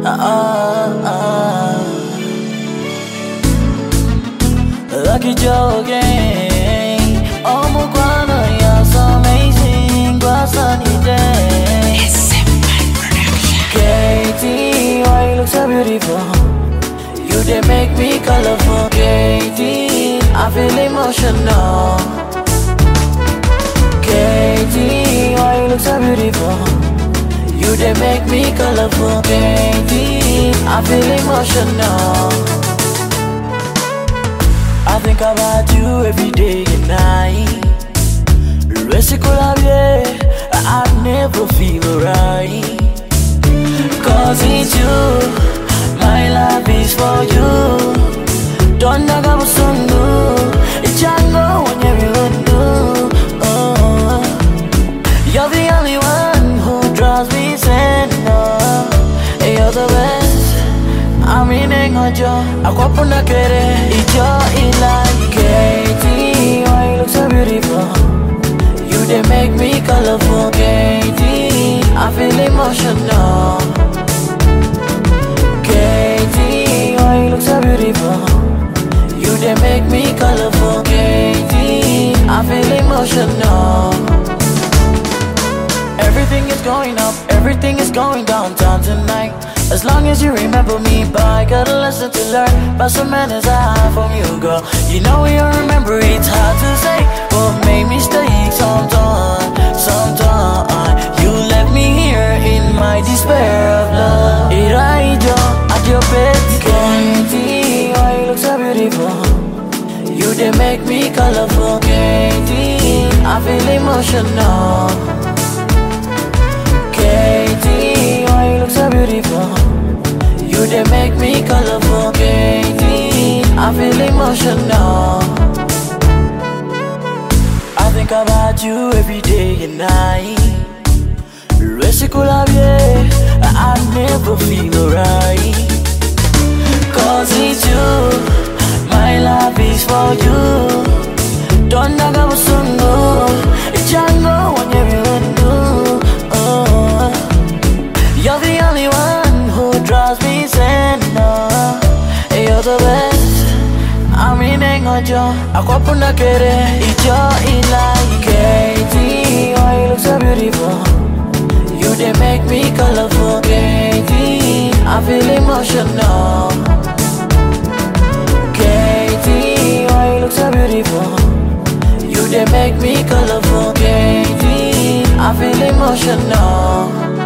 Lucky Joe again. Oh, Mugwana, you're so amazing. Was sunny day. It's my production. Katie, why you look so beautiful? You they make me colorful. Katie, I feel emotional. Katie, why you look so beautiful? You they make me colorful. Katie, I feel emotional. I think about you every day and night. I never feel alright. Cause it's you, my love is for you. Don't naga musundu, ichango wanyewilundu. You're the only one who drives me insane. You're the best. I'm in Engojo, Aquapuna Kere, Ijo Ilai. Katie, why you look so beautiful? You they make me colorful. Katie, I feel emotional. Katie, why you look so beautiful? You they make me colorful. Katie, I feel emotional. Everything is going up, everything is going downtown tonight. As long as you remember me, but I got a lesson to learn about some manners I have from you, girl. You know you remember, it's hard to say what made me stay sometime. You left me here in my despair of love. Iraijo at your bed. Katie, why you look so beautiful? You they make me colorful. Katie, I feel emotional. Katie, why you look so beautiful? You they make me colorful. Katie, I feel emotional. I think about you every day and night. I never feel alright. Cause it's you, my love is for you. Don't naga musundu, ichango wanyewilundu. You're the only one who drives me insane. You're the best. I'm in Engojo, Aquapuna Kere, Ijo Ilai. Katie, why you look so beautiful? You they make me colorful. Katie, I feel emotional. Katie, why you look so beautiful? You they make me colorful. Katie, I feel emotional.